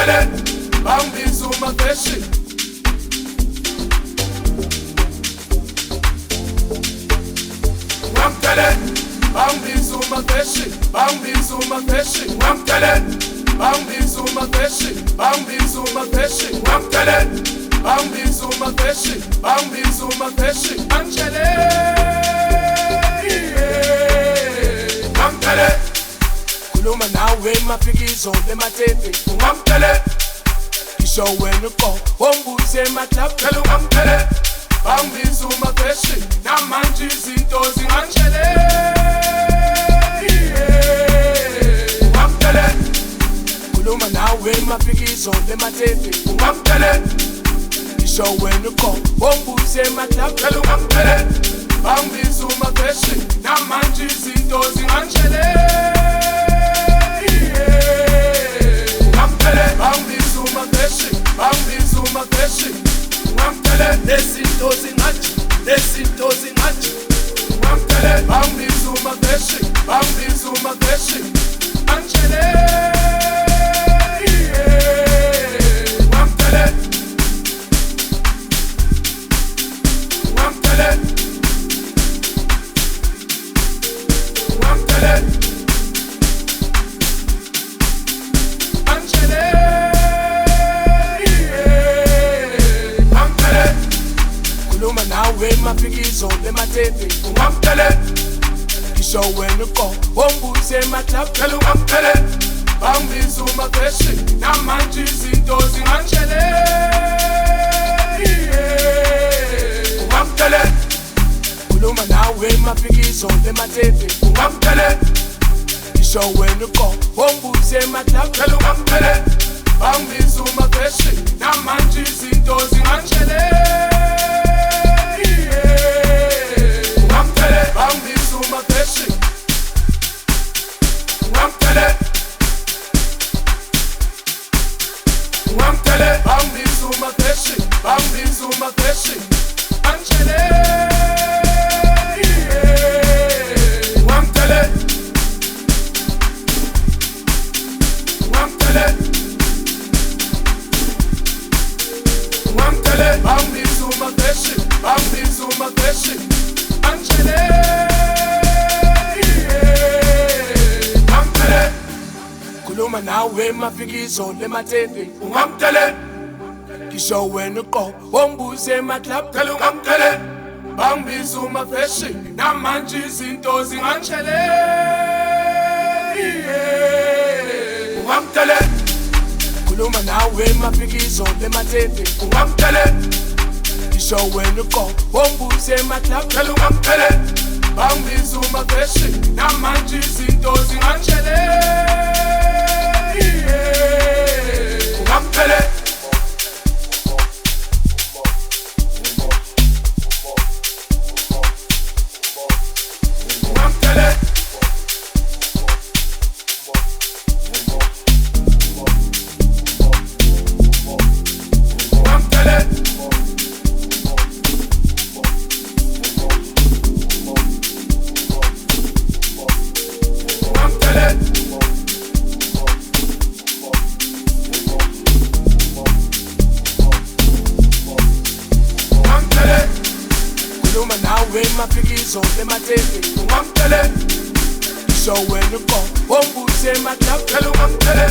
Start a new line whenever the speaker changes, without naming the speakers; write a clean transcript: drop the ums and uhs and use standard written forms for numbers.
Ungamtele, bangibiza umafeshi. Ungamtele, bangibiza umafeshi, bangibiza umafeshi. Ungamtele, bangibiza umafeshi, bangibiza umafeshi. Ungamtele, bangibiza umafeshi, bangibiza umafeshi. Ungamtele, ungamtele. Kuluma nawe mafikizo lematete. Ungamtele, ngisho wena uqo wombuze emaklab. Phela ungamtele, bangibiza umafeshi, namanje izinto zingangitshele. Ungamtele, kuluma nawe mafikizo lematete. Ungamtele, ngisho wena uqo wombuze emaklab. Phela ungamtele, bangibiza umafeshi, namanje izinto zingangitshele. Ungamtele, bangibiza umafeshi, bangibiza umafeshi. Ungamtele, lezinto zingathi, lezinto zingathi. Ungamtele, bangibiza umafeshi, bangibiza umafeshi. Angitshele, ungamtele, ungamtele, ungamtele. Kuluma nawe mafikizo lematete. Ungamtele, ngisho wena uqo wombuze emaklab. Phela ungamtele, bangibiza umafeshi, namanje izinto zingangitshele. Ungamtele, kuluma nawe mafikizo lematete. Ungamtele, ngisho wena uqo wombuze emaklab. Phela ungamtele, bangibiza umafeshi, namanje izinto zingangitshele. Ungamtele, bangibiza umafeshi. Ungamtele, ungamtele, bangibiza umafeshi, bangibiza umafeshi. Angitshele, ungamtele, ungamtele, ungamtele, bangibiza umafeshi, bangibiza umafeshi. Angitshele, ungamtele, kuluma nawe mafikizo lematete. Ungamtele, ngisho wena uqo wombuze emaklab. Phela ungamtele, bangibiza umafeshi, namanje izinto zingangitshele. Ungamtele, kuluma nawe mafikizo lematete. Ungamtele, ngisho wena uqo wombuze emaklab. Phela ungamtele, bangibiza umafeshi, namanje izinto zingangitshele. Ungamtele, ungamtele, ungamtele. Kuluma nawe mafikizo lematete. Ungamtele, ngisho wena uqo wombuze emaklab. Phela ungamtele,